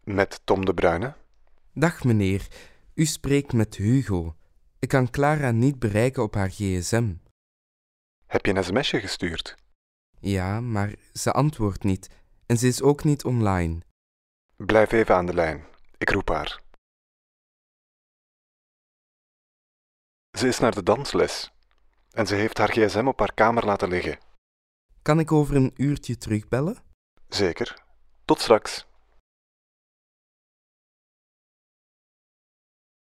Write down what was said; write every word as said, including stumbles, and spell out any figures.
Met Tom de Bruyne. Dag meneer, u spreekt met Hugo. Ik kan Clara niet bereiken op haar gsm. Heb je een sms'je gestuurd? Ja, maar ze antwoordt niet en ze is ook niet online. Blijf even aan de lijn. Ik roep haar. Ze is naar de dansles. En ze heeft haar gsm op haar kamer laten liggen. Kan ik over een uurtje terugbellen? Zeker. Tot straks.